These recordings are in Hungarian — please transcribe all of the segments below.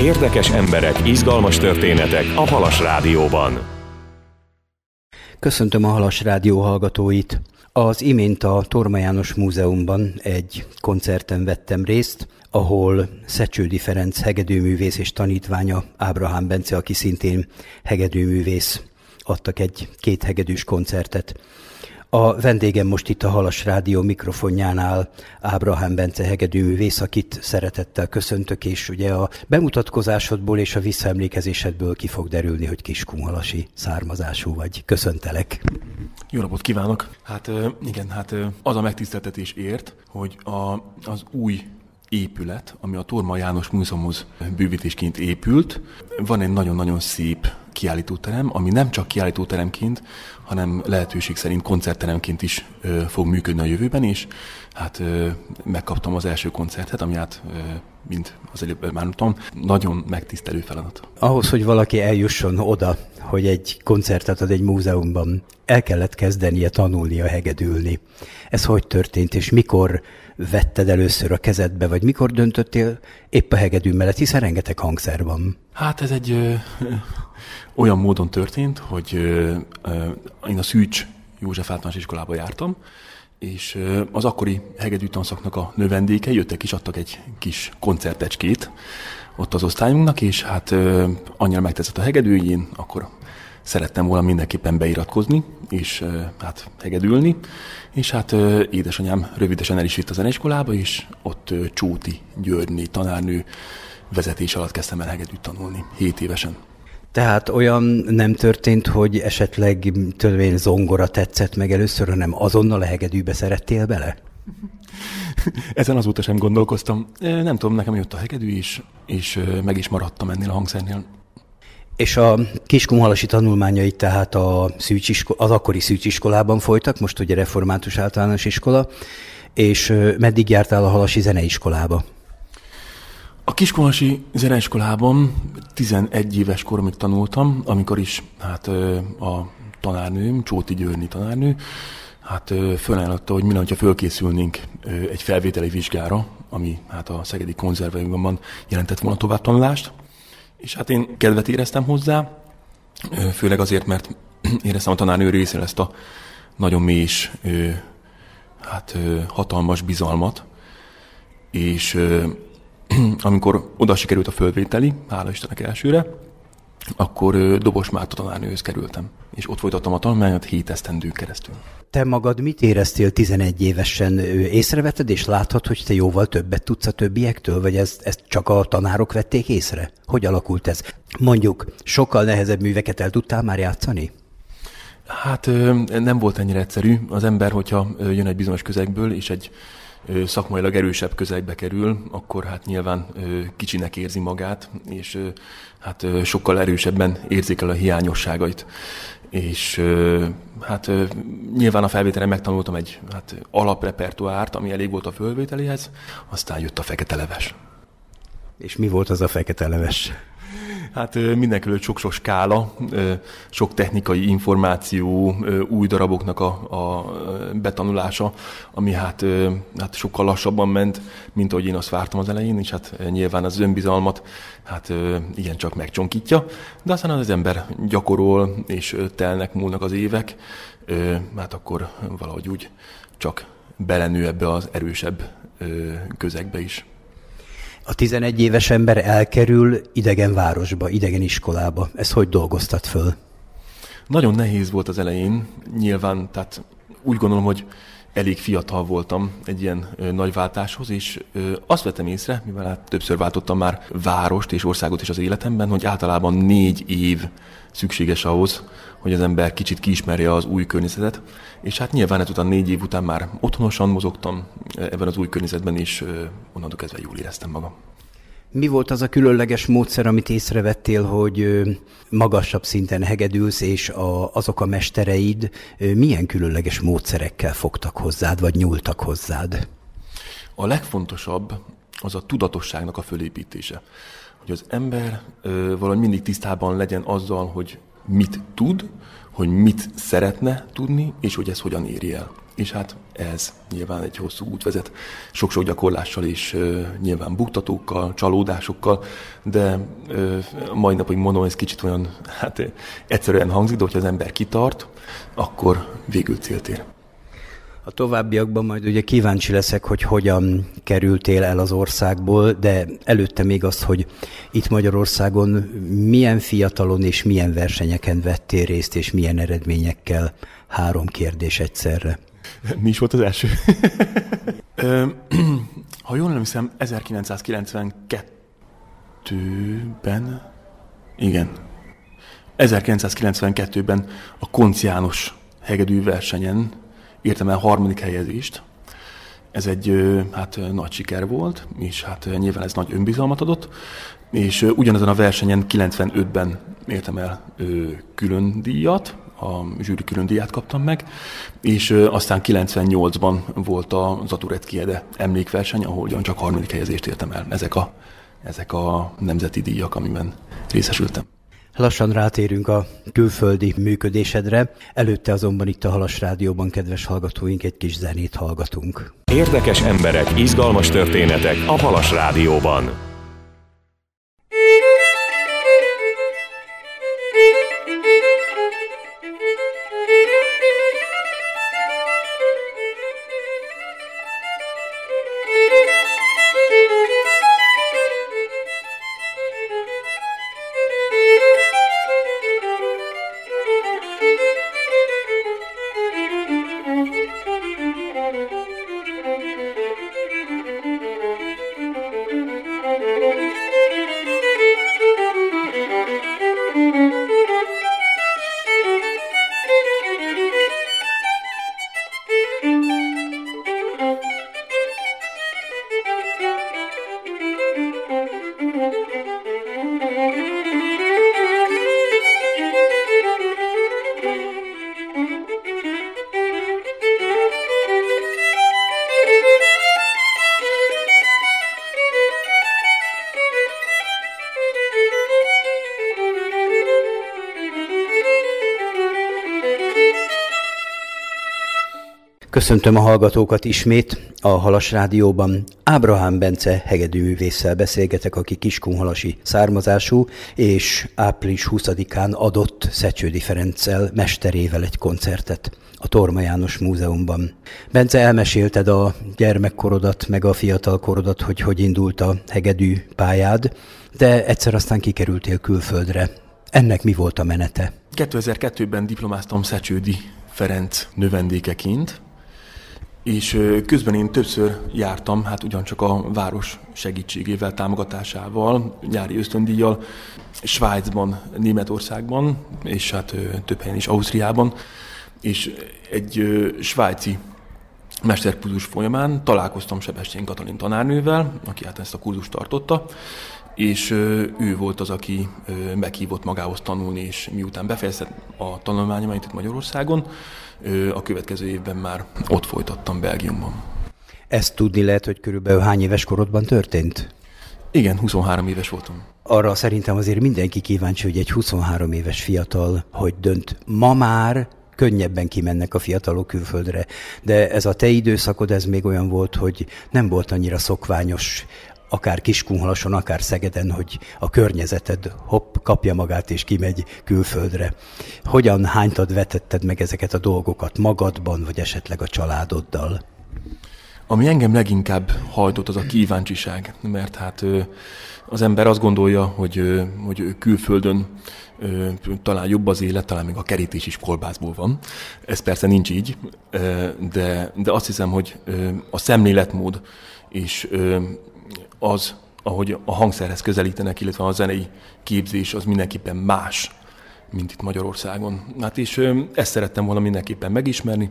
Érdekes emberek, izgalmas történetek a Halas Rádióban. Köszöntöm a Halas Rádió hallgatóit. Az imént a Torma János Múzeumban egy koncerten vettem részt, ahol Szecsődi Ferenc hegedűművész és tanítványa, Ábrahám Bence, aki szintén hegedűművész, adtak egy 2 hegedűs koncertet. A vendégem most itt a Halas Rádió mikrofonjánál Ábrahám Bence hegedűművész, akit szeretettel köszöntök, és ugye a bemutatkozásodból és a visszaemlékezésedből ki fog derülni, hogy kiskunhalasi származású vagy. Köszöntelek! Jó napot kívánok! Az a megtiszteltetés ért, hogy az új épület, ami a Torma János Múzeumhoz bővítésként épült, van egy nagyon-nagyon szép kiállítóterem, ami nem csak kiállítóteremként, hanem lehetőség szerint koncertteremként is fog működni a jövőben, és megkaptam az első koncertet, ami mint az előbb már mondtam, nagyon megtisztelő feladat. Ahhoz, hogy valaki eljusson oda, hogy egy koncertet ad egy múzeumban, el kellett kezdenie tanulnia hegedülni. Ez hogy történt, és mikor vetted először a kezedbe, vagy mikor döntöttél épp a hegedű mellett, hiszen rengeteg hangszer van? Hát ez egy olyan módon történt, hogy én a Szűcs József általános iskolába jártam, és az akkori hegedűtanszaknak a növendékei jöttek és adtak egy kis koncertecskét ott az osztályunknak, és annyira megtetszett a hegedű, hogy én akkor szerettem volna mindenképpen beiratkozni, és hegedülni, és édesanyám rövidesen el is vitt a zeneiskolába, és ott Csóti Györgyné tanárnő vezetés alatt kezdtem el hegedűt tanulni, 7 évesen. Tehát olyan nem történt, hogy esetleg zongora tetszett meg először, hanem azonnal a hegedűbe szerettél bele? Ezen azóta sem gondolkoztam. Nem tudom, nekem jött a hegedű, és meg is maradtam ennél a hangszernél. És a kiskunhalasi tanulmányai tehát az akkori Szűcs iskolában folytak, most ugye református általános iskola, és meddig jártál a halasi zeneiskolába? A kiskunhalasi zeneiskolában 11 éves koromig tanultam, amikor is a tanárnőm, Csóti Györgyné tanárnő, fölajánlotta, hogy minden, hogyha fölkészülnénk egy felvételi vizsgára, ami a Szegedi Konzervatóriumban jelentett volna továbbtanulást. És én kedvet éreztem hozzá, főleg azért, mert éreztem a tanárnő részéről ezt a nagyon mély, hatalmas bizalmat, és amikor oda sikerült a fölvételi, hála Istennek elsőre, akkor Dobos Márta tanárnőhöz kerültem, és ott folytattam a tanulmányomat 7 esztendőn keresztül. Te magad mit éreztél 11 évesen? Észrevetted, és láthatod, hogy te jóval többet tudsz a többiektől, vagy ezt csak a tanárok vették észre? Hogy alakult ez? Mondjuk, sokkal nehezebb műveket el tudtál már játszani? Nem volt ennyire egyszerű. Az ember, hogyha jön egy bizonyos közegből, és egy szakmailag erősebb közegbe kerül, akkor nyilván kicsinek érzi magát, és sokkal erősebben érzékel a hiányosságait. És nyilván a felvételen megtanultam egy alaprepertoárt, ami elég volt a fölvételéhez, aztán jött a fekete leves. És mi volt az a fekete leves? Mindenkelőtt sok-sok skála, sok technikai információ, új daraboknak a betanulása, ami sokkal lassabban ment, mint ahogy én azt vártam az elején, és nyilván az önbizalmat igencsak megcsonkítja, de aztán az ember gyakorol, és múlnak az évek, akkor valahogy úgy csak belenő ebbe az erősebb közegbe is. A 11 éves ember elkerül idegen városba, idegen iskolába. Ezt hogy dolgoztad föl? Nagyon nehéz volt az elején, nyilván, tehát úgy gondolom, hogy elég fiatal voltam egy ilyen nagy váltáshoz, és azt vettem észre, mivel többször váltottam már várost és országot is az életemben, hogy általában 4 év szükséges ahhoz, hogy az ember kicsit kiismerje az új környezetet, és nyilván ezután 4 év után már otthonosan mozogtam ebben az új környezetben, és onnantól kezdve jól éreztem magam. Mi volt az a különleges módszer, amit észrevettél, hogy magasabb szinten hegedülsz, és azok a mestereid milyen különleges módszerekkel fogtak hozzád, vagy nyúltak hozzád? A legfontosabb az a tudatosságnak a fölépítése. Hogy az ember valahogy mindig tisztában legyen azzal, hogy mit tud, hogy mit szeretne tudni, és hogy ez hogyan éri el. És hát ez nyilván egy hosszú út vezet, sok-sok gyakorlással és nyilván buktatókkal, csalódásokkal, de mai napig mondom, ez kicsit olyan, hát egyszerűen hangzik, de hogyha az ember kitart, akkor végül célt ér. A továbbiakban majd ugye kíváncsi leszek, hogy hogyan kerültél el az országból, de előtte még azt, hogy itt Magyarországon milyen fiatalon és milyen versenyeken vettél részt, és milyen eredményekkel. 3 kérdés egyszerre. Mi is volt az első? Ha jól nem hiszem, 1992-ben, igen, 1992-ben a Koncz János hegedű versenyen értem el 3. helyezést. Ez egy hát nagy siker volt, és hát nyilván ez nagy önbizalmat adott, és ugyanezen a versenyen 95-ben értem el külön díjat, a zsűri külön díját kaptam meg, és aztán 98-ban volt a Zaturet Kiede emlékverseny, ahol ugyancsak 3. helyezést értem el. Ezek a nemzeti díjak, amiben részesültem. Lassan rátérünk a külföldi működésedre, előtte azonban itt a Halas Rádióban, kedves hallgatóink, egy kis zenét hallgatunk. Érdekes emberek, izgalmas történetek a Halas Rádióban. Köszöntöm a hallgatókat ismét a Halas Rádióban. Ábrahám Bence hegedűművésszel beszélgetek, aki kiskunhalasi származású, és április 20-án adott Szecsődi Ferenccel, mesterével egy koncertet a Torma János Múzeumban. Bence, elmesélted a gyermekkorodat, meg a fiatalkorodat, hogy indult a hegedű pályád, de egyszer aztán kikerültél külföldre. Ennek mi volt a menete? 2002-ben diplomáztam Szecsődi Ferenc növendékeként, és közben én többször jártam, hát ugyancsak a város segítségével, támogatásával, nyári ösztöndíjjal, Svájcban, Németországban, és hát több helyen is, Ausztriában, és egy svájci mesterkurzus folyamán találkoztam Sebestyén Katalin tanárnővel, aki hát ezt a kurzust tartotta, és ő volt az, aki meghívott magához tanulni, és miután befejeztem a tanulmányaimat itt Magyarországon, a következő évben már ott folytattam Belgiumban. Ezt tudni lehet, hogy körülbelül hány éves korodban történt? Igen, 23 éves voltam. Arra szerintem azért mindenki kíváncsi, hogy egy 23 éves fiatal hogy dönt. Ma már könnyebben kimennek a fiatalok külföldre, de ez a te időszakod, ez még olyan volt, hogy nem volt annyira szokványos, akár Kiskunhalason, akár Szegeden, hogy a környezeted kapja magát és kimegy külföldre. Hogyan, hánytad vetetted meg ezeket a dolgokat magadban, vagy esetleg a családoddal? Ami engem leginkább hajtott, az a kíváncsiság, mert hát az ember azt gondolja, hogy külföldön talán jobb az élet, talán még a kerítés is kolbászból van. Ez persze nincs így, de azt hiszem, hogy a szemléletmód és az, ahogy a hangszerhez közelítenek, illetve a zenei képzés, az mindenképpen más, mint itt Magyarországon. Hát és ezt szerettem volna mindenképpen megismerni.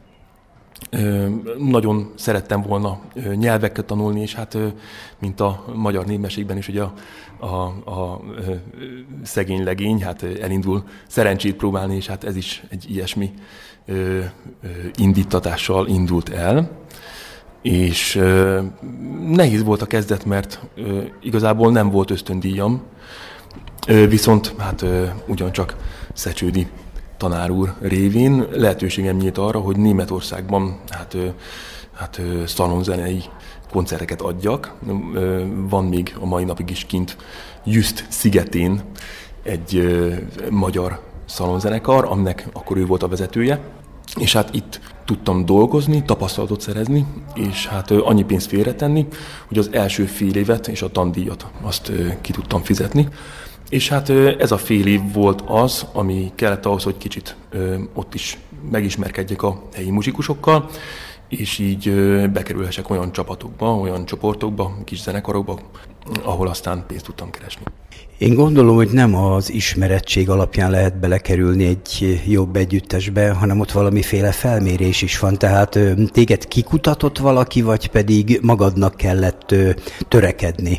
Nagyon szerettem volna nyelveket tanulni, és hát, mint a magyar népmesékben is, ugye a szegény legény, hát elindul szerencsét próbálni, és hát ez is egy ilyesmi indítatással indult el. És nehéz volt a kezdet, mert igazából nem volt ösztöndíjam, Viszont hát ugyancsak Szecsődi tanár úr révén lehetőségem nyílt arra, hogy Németországban szalonzenei koncerteket adjak. Van még a mai napig is kint Just szigetén egy magyar szalonzenekar, aminek akkor ő volt a vezetője. És hát itt tudtam dolgozni, tapasztalatot szerezni, és hát annyi pénzt félretenni, hogy az első fél évet és a tandíjat azt ki tudtam fizetni. És hát ez a fél év volt az, ami kellett ahhoz, hogy kicsit ott is megismerkedjek a helyi muzsikusokkal, és így bekerülhessek olyan csapatokba, olyan csoportokba, kis zenekarokba, ahol aztán pénzt tudtam keresni. Én gondolom, hogy nem az ismerettség alapján lehet belekerülni egy jobb együttesbe, hanem ott valamiféle felmérés is van. Tehát téged kikutatott valaki, vagy pedig magadnak kellett törekedni?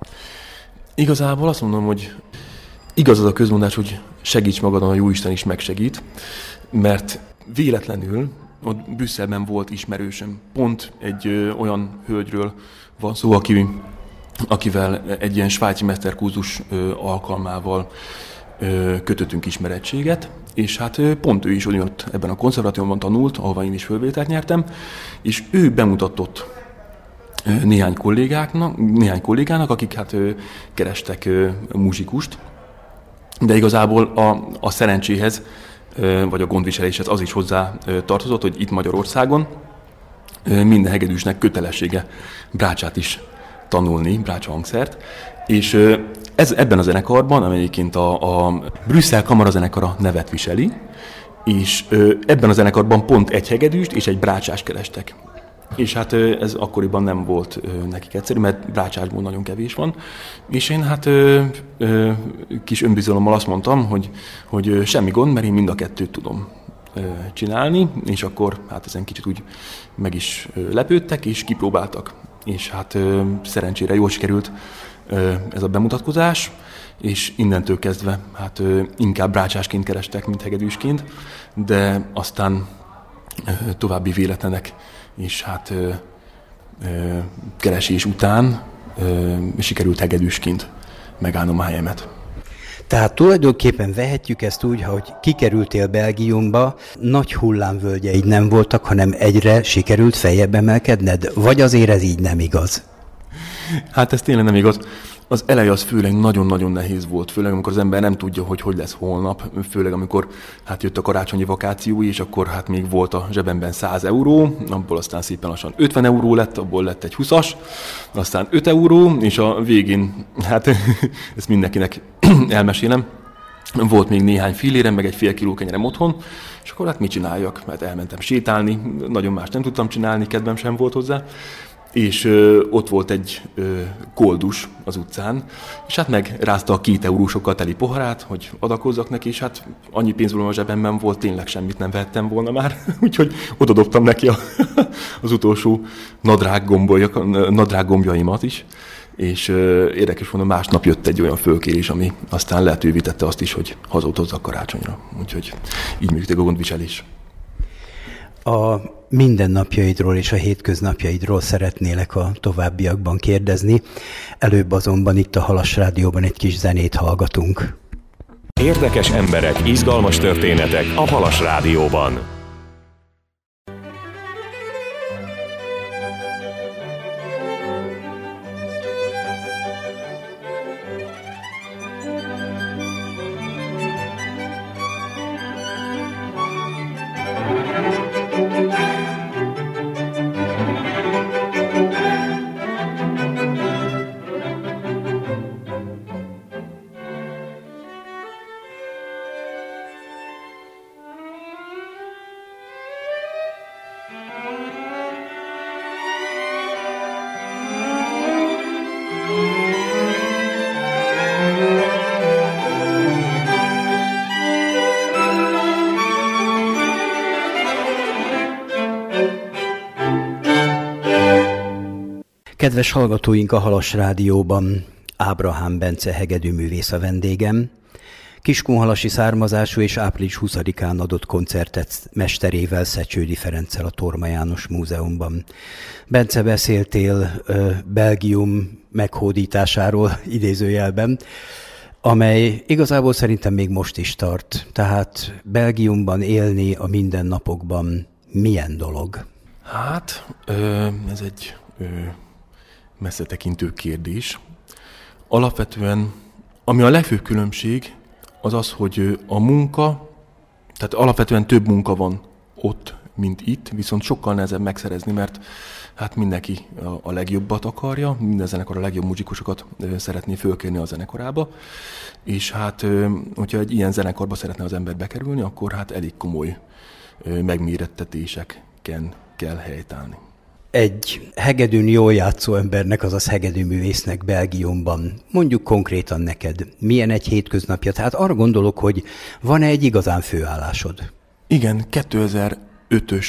Igazából azt mondom, hogy igaz az a közmondás, hogy segíts magadon, a Jóisten is megsegít, mert véletlenül ott Brüsszelben volt ismerősöm. Pont egy olyan hölgyről van szó, akivel egy ilyen svájci mesterkurzus alkalmával kötöttünk ismerettséget, és hát pont ő is ott ebben a konzervatóriumban tanult, ahova én is fölvételt nyertem, és ő bemutatott néhány kollégának, akik hát kerestek muzsikust, de igazából a szerencséhez, vagy a gondviseléshez az is hozzá tartozott, hogy itt Magyarországon minden hegedűsnek kötelessége brácsát is tanulni, brácsa hangszert, és ebben a zenekarban, amelyikként a Brüsszel Kamarazenekara nevet viseli, és ebben a zenekarban pont egy hegedűst és egy brácsást kerestek. És hát ez akkoriban nem volt nekik egyszerű, mert brácsásból nagyon kevés van. És én hát kis önbizalommal azt mondtam, hogy semmi gond, mert én mind a kettőt tudom csinálni, és akkor hát ezen kicsit úgy meg is lepődtek, és kipróbáltak. És hát szerencsére jól sikerült ez a bemutatkozás, és innentől kezdve hát inkább brácsásként kerestek, mint hegedűsként, de aztán további véletlenek és hát keresés után sikerült hegedűsként megállnom a helyemet. Tehát tulajdonképpen vehetjük ezt úgy, hogy kikerültél Belgiumba, nagy hullámvölgyeid nem voltak, hanem egyre sikerült feljebb emelkedned? Vagy azért ez így nem igaz? Hát ez tényleg nem igaz. Az eleje az főleg nagyon-nagyon nehéz volt, főleg amikor az ember nem tudja, hogy lesz holnap, főleg amikor hát jött a karácsonyi vakáció, és akkor hát még volt a zsebemben 100 euró, abból aztán szépen lassan 50 euró lett, abból lett egy 20-as, aztán 5 euró, és a végén, hát ezt mindenkinek elmesélem, volt még néhány fillérem, meg egy fél kiló kenyerem otthon, és akkor hát mit csináljak? Mert elmentem sétálni, nagyon más nem tudtam csinálni, kedvem sem volt hozzá, és ott volt egy koldus az utcán, és hát megrázta a 2 eurósokkal teli poharát, hogy adakozzak neki, és hát annyi pénzből a zsebemben volt, tényleg semmit nem vehettem volna már, úgyhogy oda dobtam neki az utolsó nadrág gombjaimat is, és érdekes mondom, másnap jött egy olyan fölkérés, ami aztán lehetővé tette azt is, hogy hazautazzak karácsonyra, úgyhogy így működik a gondviselés. A mindennapjaidról és a hétköznapjaidról szeretnélek a továbbiakban kérdezni. Előbb azonban itt a Halas Rádióban egy kis zenét hallgatunk. Érdekes emberek, izgalmas történetek a Halas Rádióban. Kedves hallgatóink, a Halas Rádióban Ábrahám Bence hegedűművész a vendégem. Kiskunhalasi származású és április 20-án adott koncertet mesterével, Szecsődi Ferenccel a Torma János Múzeumban. Bence, beszéltél Belgium meghódításáról idézőjelben. amely igazából szerintem még most is tart. Tehát Belgiumban élni a mindennapokban milyen dolog? Hát, ez egy messze tekintő kérdés. Alapvetően, ami a legfőbb különbség, az az, hogy a munka, tehát alapvetően több munka van ott, mint itt, viszont sokkal nehezebb megszerezni, mert hát mindenki a legjobbat akarja, minden zenekar a legjobb muzsikusokat szeretné fölkérni a zenekarába, és hát, hogyha egy ilyen zenekarba szeretne az ember bekerülni, akkor hát elég komoly megmérettetéseken kell helytállni. Egy hegedűn jól játszó embernek, azaz hegedűművésznek Belgiumban, mondjuk konkrétan neked, milyen egy hétköznapja? Tehát arra gondolok, hogy van-e egy igazán főállásod? Igen, 2005-ös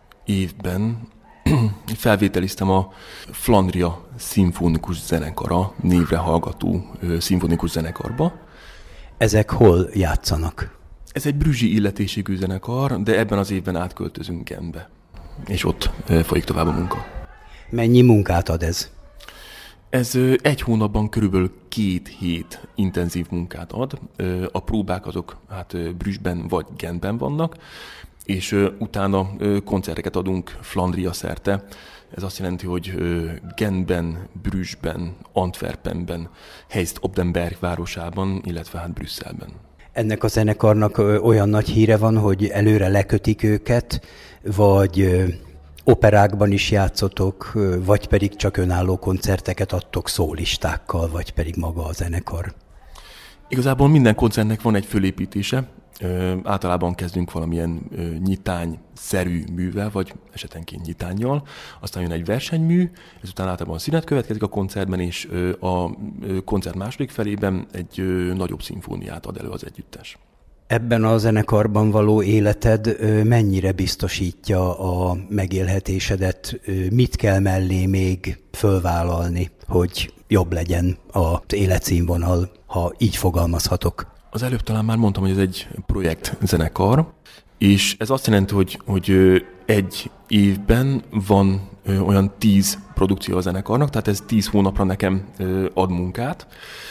évben felvételiztem a Flandria Szimfonikus Zenekara névre hallgató szimfonikus zenekarba. Ezek hol játszanak? Ez egy brüggei illetésségű zenekar, de ebben az évben átköltözünk Genbe. És ott folyik tovább a munka. Mennyi munkát ad ez? Ez egy hónapban körülbelül 2 hét intenzív munkát ad. A próbák azok hát Brüsszben vagy Genben vannak, és utána koncerteket adunk Flandria szerte. Ez azt jelenti, hogy Genben, Brüsszben, Antwerpenben, Heist op den Berg városában, illetve hát Brüsszelben. Ennek a zenekarnak olyan nagy híre van, hogy előre lekötik őket, vagy operákban is játszotok, vagy pedig csak önálló koncerteket adtok szólistákkal, vagy pedig maga a zenekar? Igazából minden koncertnek van egy fölépítése. Általában kezdünk valamilyen nyitány-szerű művel, vagy esetenként nyitánnyal. Aztán jön egy versenymű, ezután általában szünet következik a koncertben, és a koncert második felében egy nagyobb szimfóniát ad elő az együttes. Ebben a zenekarban való életed mennyire biztosítja a megélhetésedet? Mit kell mellé még fölvállalni, hogy jobb legyen az életszínvonal, ha így fogalmazhatok? Az előbb talán már mondtam, hogy ez egy projektzenekar, és ez azt jelenti, hogy egy évben van olyan 10 produkció a zenekarnak, tehát ez 10 hónapra nekem ad munkát,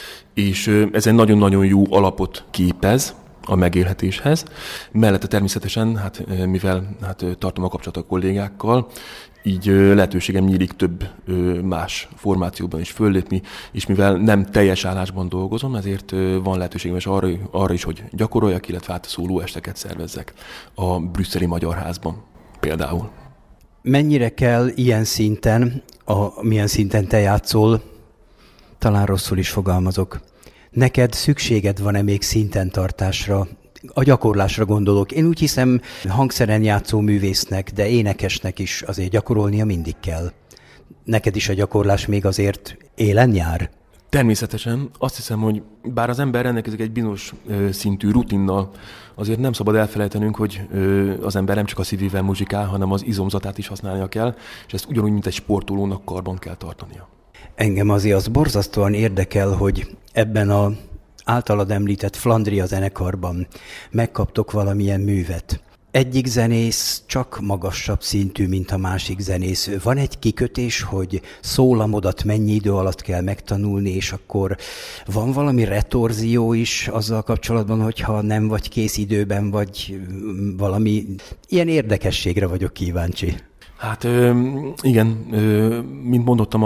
és ez egy nagyon-nagyon jó alapot képez a megélhetéshez. Mellette természetesen, hát, mivel hát, tartom a kapcsolatot a kollégákkal, így lehetőségem nyílik több más formációban is föllépni, és mivel nem teljes állásban dolgozom, ezért van lehetőségem is arra is, hogy gyakoroljak, illetve hát szólóesteket szervezzek a brüsszeli Magyar Házban például. Mennyire kell ilyen szinten, milyen szinten te játszol, talán rosszul is fogalmazok, neked szükséged van-e még szinten tartásra? A gyakorlásra gondolok. Én úgy hiszem, hangszeren játszó művésznek, de énekesnek is azért gyakorolnia mindig kell. Neked is a gyakorlás még azért élen jár? Természetesen. Azt hiszem, hogy bár az ember rendelkezik egy bizonyos szintű rutinnal, azért nem szabad elfelejtenünk, hogy az ember nem csak a szívével muzsikál, hanem az izomzatát is használnia kell, és ezt ugyanúgy, mint egy sportolónak karban kell tartania. Engem azért az borzasztóan érdekel, hogy ebben a általad említett Flandria zenekarban megkaptok valamilyen művet. Egyik zenész csak magasabb szintű, mint a másik zenész. Van egy kikötés, hogy szólamodat mennyi idő alatt kell megtanulni, és akkor van valami retorzió is azzal kapcsolatban, hogyha nem vagy kész időben, vagy valami ilyen érdekességre vagyok kíváncsi. Hát igen, mint mondottam,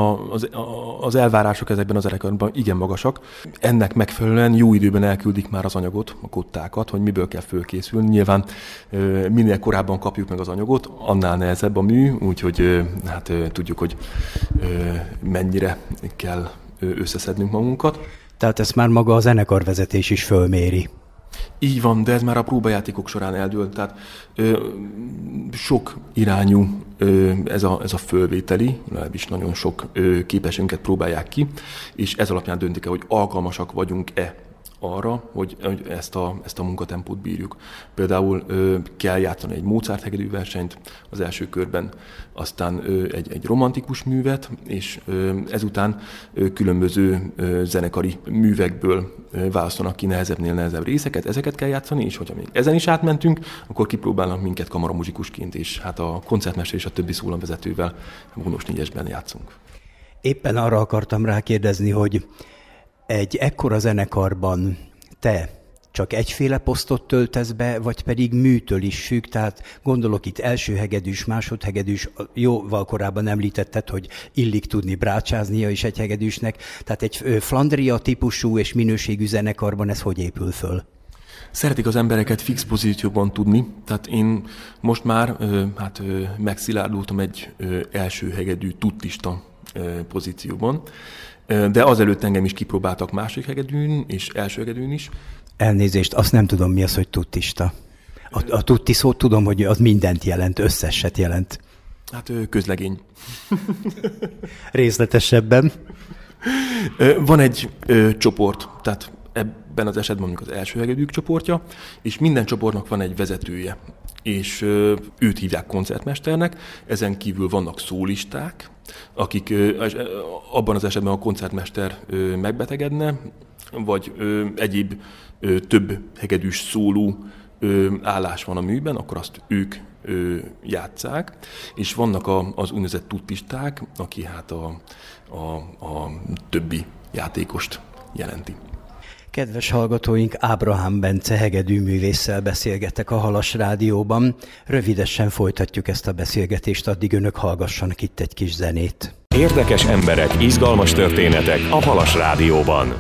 az elvárások ezekben az zenekarban igen magasak. Ennek megfelelően jó időben elküldik már az anyagot, a kottákat, hogy miből kell fölkészülni. Nyilván minél korábban kapjuk meg az anyagot, annál nehezebb a mű, úgyhogy hát tudjuk, hogy mennyire kell összeszednünk magunkat. Tehát ezt már maga a zenekarvezetés is fölméri. Így van, de ez már a próbajátékok során eldőlt, tehát sok irányú ez a fölvételi, legalábbis nagyon sok képességünket próbálják ki, és ez alapján döntik el, hogy alkalmasak vagyunk-e arra, hogy ezt a munkatempót bírjuk. Például kell játszani egy Mozart hegedű versenyt az első körben, aztán egy romantikus művet, és ezután különböző zenekari művekből választanak ki nehezebbnél nehezebb részeket, ezeket kell játszani, és hogyha még ezen is átmentünk, akkor kipróbálnak minket kamaramuzsikusként, és hát a koncertmester és a többi szólamvezetővel vonós négyesben játszunk. Éppen arra akartam rákérdezni, hogy Egy ekkora zenekarban te csak egyféle posztot töltesz be, vagy pedig műtől is függ, tehát gondolok itt első hegedűs, másodhegedűs, jóval korábban említetted, hogy illik tudni brácsáznia is egy hegedűsnek, tehát egy Flandria típusú és minőségű zenekarban ez hogy épül föl? Szeretik az embereket fix pozícióban tudni, tehát én most már megszilárdultam egy első hegedű tuttista pozícióban, de azelőtt engem is kipróbáltak másik hegedűn és első hegedűn is. Elnézést, azt nem tudom, mi az, hogy tuttista. A tutti szót tudom, hogy az mindent jelent, összeset jelent. Hát közlegény. Részletesebben. Van egy csoport, tehát ebben az esetben mondjuk az első hegedűk csoportja, és minden csoportnak van egy vezetője, és őt hívják koncertmesternek, ezen kívül vannak szólisták, akik abban az esetben a koncertmester megbetegedne, vagy egyéb több hegedűs szóló állás van a műben, akkor azt ők játsszák, és vannak az úgynevezett tuttisták, aki hát a többi játékost jelenti. Kedves hallgatóink, Ábrahám Bence hegedűművésszel beszélgetek a Halas Rádióban. Rövidesen folytatjuk ezt a beszélgetést, addig önök hallgassanak itt egy kis zenét. Érdekes emberek, izgalmas történetek a Halas Rádióban.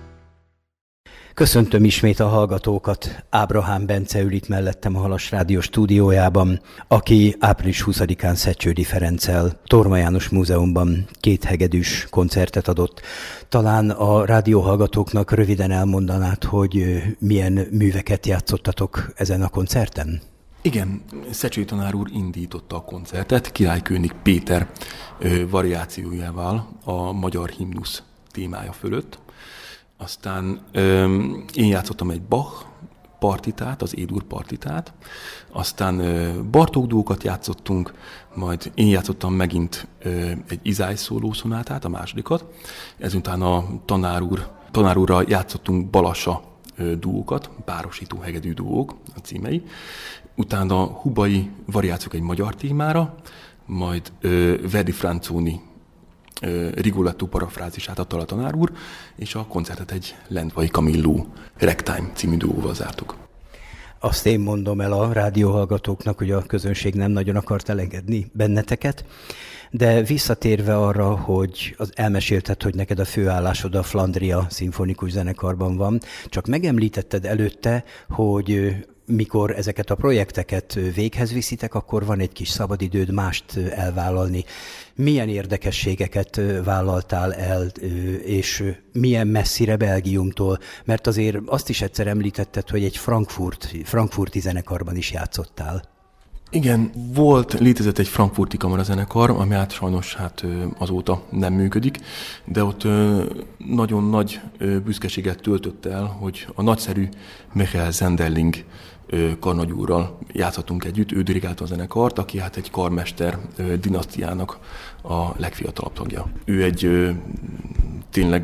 Köszöntöm ismét a hallgatókat. Ábrahám Bence ül itt mellettem a Halas Rádió stúdiójában, aki április 20-án Szecsődi Ferenccel Torma János Múzeumban 2 hegedűs koncertet adott. Talán a rádióhallgatóknak röviden elmondanád, hogy milyen műveket játszottatok ezen a koncerten? Igen, Szecsődi tanár úr indította a koncertet Király-König Péter variációjával a magyar himnusz témája fölött. Aztán én játszottam egy Bach partitát, az E-dur partitát, aztán Bartók dúókat játszottunk, majd én megint egy Izály szólószonátát, a másodikat, ezután a tanár úrral játszottunk Balassa dúókat, párosító hegedű dúók a címei, utána Hubai variációk egy magyar témára, majd Verdi Franzoni Rigoletto parafrázisát adta a tanár úr, és a koncertet egy Lendvai Camillo Ragtime című duóval zártuk. Azt én mondom el a rádióhallgatóknak, hogy a közönség nem nagyon akart elengedni benneteket, de visszatérve arra, hogy elmesélted, hogy neked a főállásod a Flandria szimfonikus zenekarban van, csak megemlítetted előtte, hogy mikor ezeket a projekteket véghez viszitek, akkor van egy kis szabadidőd mást elvállalni. Milyen érdekességeket vállaltál el, és milyen messzire Belgiumtól? Mert azért azt is egyszer említetted, hogy egy frankfurti zenekarban is játszottál. Igen, létezett egy frankfurti kamarazenekar, ami hát sajnos azóta nem működik, de ott nagyon nagy büszkeséget töltött el, hogy a nagyszerű Michael Zenderling karnagyúrral játszhatunk együtt, ő dirigálta a zenekart, aki hát egy karmester dinasztiának a legfiatalabb tagja. Ő egy tényleg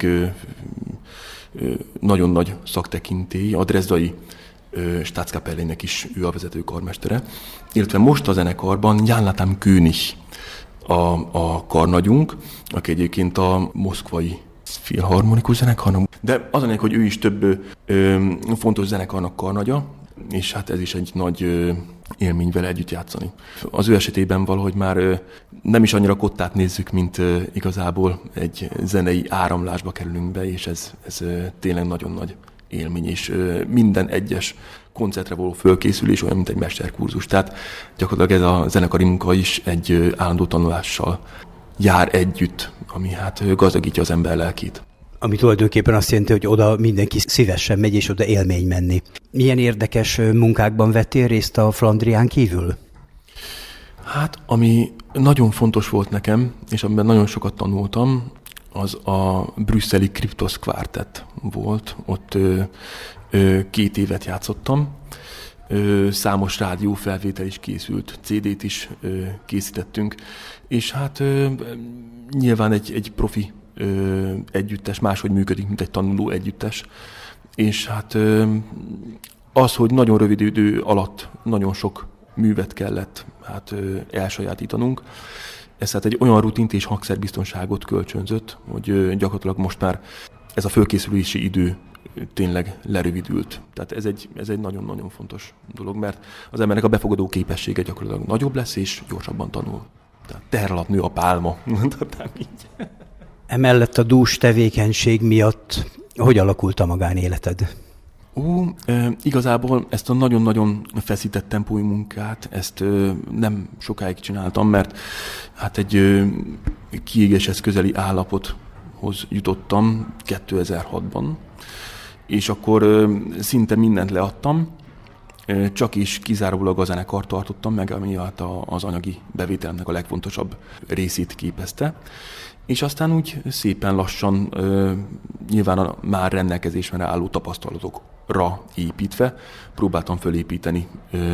nagyon nagy szaktekintély, a Dresdai Staatskapellének is ő a vezető karmestere, illetve most a zenekarban Jan Latam König a karnagyunk, aki egyébként a moszkvai filharmonikus zenekarnak, de az a lényeg, hogy ő is több fontos zenekarnak karnagya, és hát ez is egy nagy élmény vele együtt játszani. Az ő esetében valahogy már nem is annyira kottát nézzük, mint igazából egy zenei áramlásba kerülünk be, és ez tényleg nagyon nagy élmény, és minden egyes koncertre való fölkészülés olyan, mint egy mesterkurzus. Tehát gyakorlatilag ez a zenekari munka is egy állandó tanulással jár együtt, ami hát gazdagítja az ember lelkét. Ami tulajdonképpen azt jelenti, hogy oda mindenki szívesen megy, és oda élmény menni. Milyen érdekes munkákban vettél részt a Flandrián kívül? Hát, ami nagyon fontos volt nekem, és amiben nagyon sokat tanultam, az a brüsszeli Kryptos Quartet volt. Ott 2 évet játszottam. Számos rádiófelvétel is készült, CD-t is készítettünk, és hát nyilván egy profi együttes máshogy működik, mint egy tanuló együttes. És hát az, hogy nagyon rövid idő alatt nagyon sok művet kellett elsajátítanunk, ez hát egy olyan rutint és hangszerbiztonságot kölcsönzött, hogy gyakorlatilag most már ez a fölkészülési idő tényleg lerövidült. Tehát ez egy nagyon-nagyon fontos dolog, mert az embernek a befogadó képessége gyakorlatilag nagyobb lesz, és gyorsabban tanul. Tehát teher alatt nő a pálma, mondhatnám így. Emellett a dús tevékenység miatt hogy alakult a magánéleted? Igazából ezt a nagyon-nagyon feszített tempói munkát, ezt nem sokáig csináltam, mert hát egy kiégéshez közeli állapothoz jutottam 2006-ban, és akkor szinte mindent leadtam, csak is kizárólag a zenekart tartottam meg, ami az anyagi bevételemnek a legfontosabb részét képezte. És aztán úgy szépen lassan nyilván a már rendelkezésre álló tapasztalatokra építve próbáltam fölépíteni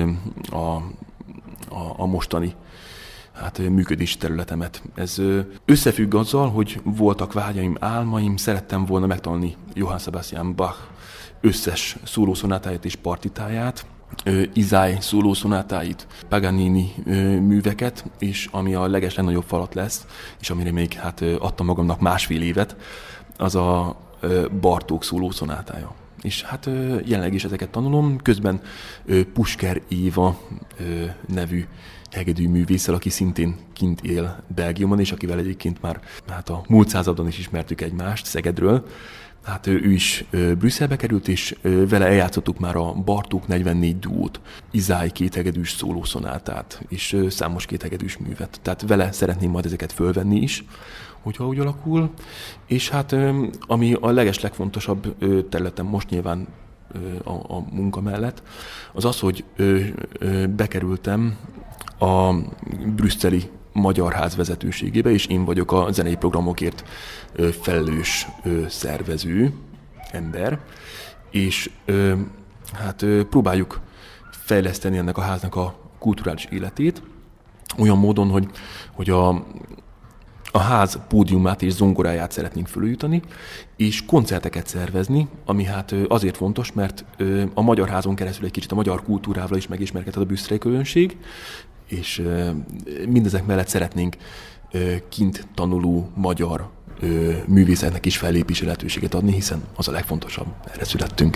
a mostani működési területemet. Ez összefügg azzal, hogy voltak vágyaim, álmaim, szerettem volna megtanulni Johann Sebastian Bach összes szólószonátáját és partitáját, Izáj szólószonátáit, Paganini műveket, és ami a legeslegnagyobb falat lesz, és amire még adtam magamnak másfél évet, az a Bartók szólószonátája. És jelenleg is ezeket tanulom, közben Pusker Éva nevű hegedű művésszel, aki szintén kint él Belgiumban, és akivel egyébként már a múlt században is ismertük egymást Szegedről. Ő is Brüsszelbe került, és vele eljátszottuk már a Bartók 44 duót, Izáj kéthegedűs szólószonátát, és számos kéthegedűs művet. Tehát vele szeretném majd ezeket fölvenni is, hogyha úgy alakul. És ami a legfontosabb területen most nyilván a munka mellett, az az, hogy bekerültem a brüsszeli Magyar Ház vezetőségébe, és én vagyok a zenei programokért felelős szervező ember, és próbáljuk fejleszteni ennek a háznak a kulturális életét, olyan módon, hogy a ház pódiumát és zongoráját szeretnénk fölújítani, és koncerteket szervezni, ami azért fontos, mert a Magyar Házon keresztül egy kicsit a magyar kultúrával is megismerkedhet a brüsszeli közönség, és mindezek mellett szeretnénk kint tanuló magyar művészetnek is fellépési lehetőséget adni, hiszen az a legfontosabb, erre születtünk.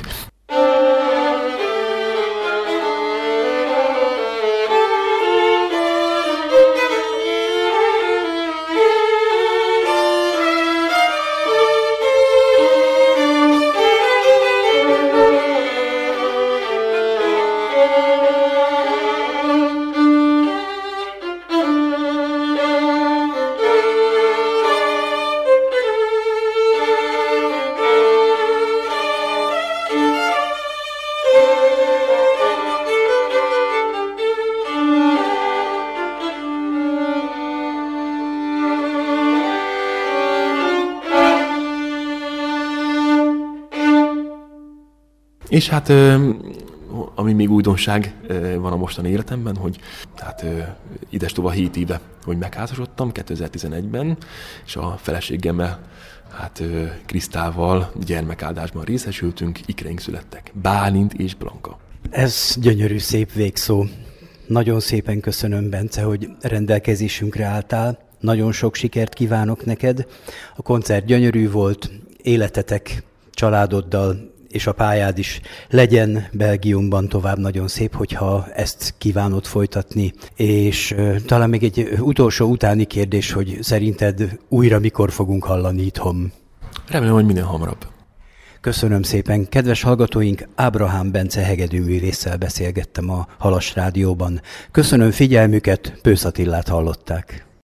És ami még újdonság van a mostani életemben, hogy idestova 7 éve, hogy megházasodtam 2011-ben, és a feleségemmel, Krisztával gyermekáldásban részesültünk, ikreink születtek, Bálint és Blanka. Ez gyönyörű, szép végszó. Nagyon szépen köszönöm, Bence, hogy rendelkezésünkre álltál. Nagyon sok sikert kívánok neked. A koncert gyönyörű volt, életetek családoddal és a pályád is legyen Belgiumban tovább nagyon szép, hogyha ezt kívánod folytatni. És talán még egy utolsó utáni kérdés, hogy szerinted újra mikor fogunk hallani itthon? Remélem, hogy minél hamarabb. Köszönöm szépen. Kedves hallgatóink, Ábrahám Bence hegedűművésszel beszélgettem a Halas Rádióban. Köszönöm figyelmüket, Pősz Attilát hallották.